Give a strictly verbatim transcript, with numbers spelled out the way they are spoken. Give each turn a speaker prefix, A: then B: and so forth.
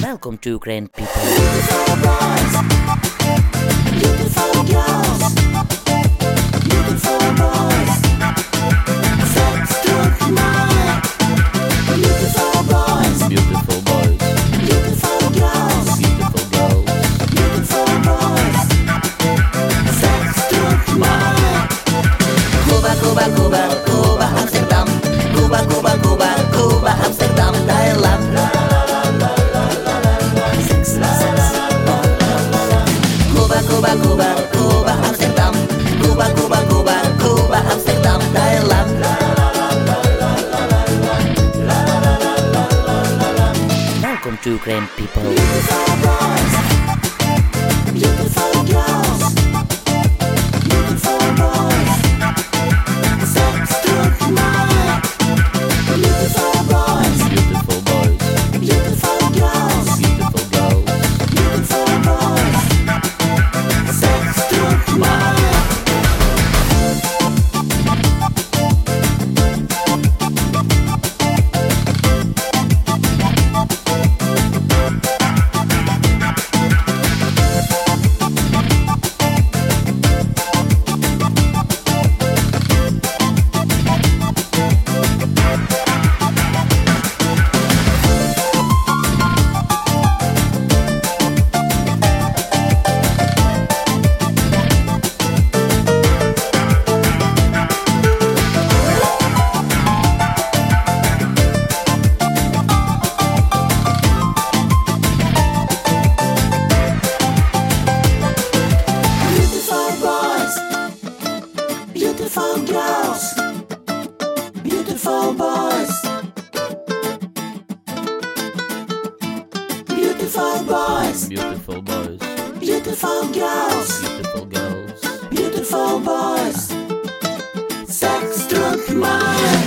A: Welcome to Grand People.
B: Beautiful boys, beautiful girls, beautiful boys, sex, drug, mind. Beautiful boys,
C: Beautiful boys,
B: beautiful girls,
C: beautiful girls,
B: beautiful boys, sex, drug, mind. Cuba, Cuba, Cuba, Cuba, Amsterdam. Cuba, Cuba, Cuba, Cuba, Amsterdam, Thailand. Cuba, Cuba, Cuba, Cuba, Amsterdam. Cuba, Cuba, Cuba, Cuba, Amsterdam, Thailand.
A: Welcome to Grand People.
B: Beautiful boys, beautiful girls, beautiful boys, sex, drug, mind. Beautiful boys,
C: beautiful boys,
B: beautiful girls,
C: beautiful girls,
B: beautiful boys, sex, drug, mind. Beautiful boys, beautiful girls, beautiful boys, beautiful boys,
C: beautiful boys,
B: beautiful girls,
C: beautiful girls.
B: beautiful boys, sex, drug, mind.